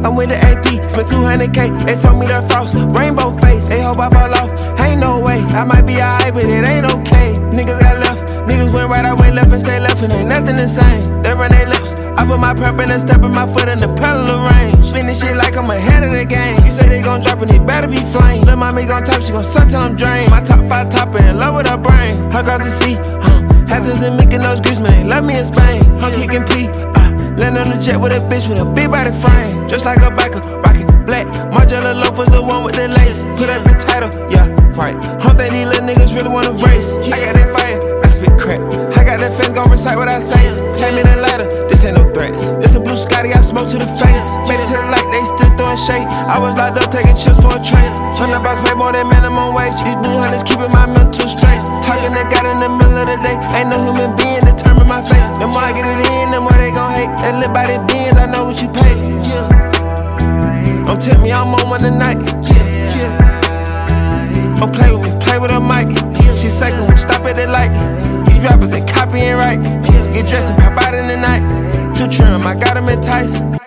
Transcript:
I'm with the AP, spent 200K. They told me the frost, rainbow face. They hope I fall off, ain't no way. I might be alright, but it ain't okay. Niggas got left, niggas went right, I went left and stay left, and ain't nothing the same. They run their lips, I put my prep in and step in my foot in the pedal of range. Spinning shit like I'm ahead of the game. You say they gon' drop and it better be flame. Lil' mommy gon' top, she gon' suck till I'm drained. My top 5 topper in love with her brain. Her girls to see, Hamptons and Mykonos, Greece, man, love me in Spain. I'm kicking P, land on the jet with a bitch with a big body frame. Just like a biker, rockin' black. Margiela Loaf was the one with the lace. Put up the title, yeah, right. Don't think these little niggas really wanna race. I got that fire, I spit crack. I got that face, gon' recite what I say. Came in a lighter, this ain't no threats. This a blue Scotty, I smoke to the face. Made it to the light, they still throwing shade. I was locked up taking chips for a trade. From the box, pay more than minimum wage. These blue hunters keeping my mental straight. Talking to God in the middle of the day. Ain't no human being determine my fate. The more I get it in, the more they gon' hate. That lit by the beans, I know what you pay. Don't tell me I'm on one tonight. Don't play with me, play with a mic. She second when stop at the light. These rappers ain't copying right. Get dressed and pop out in the night. Too trim, I got them enticed.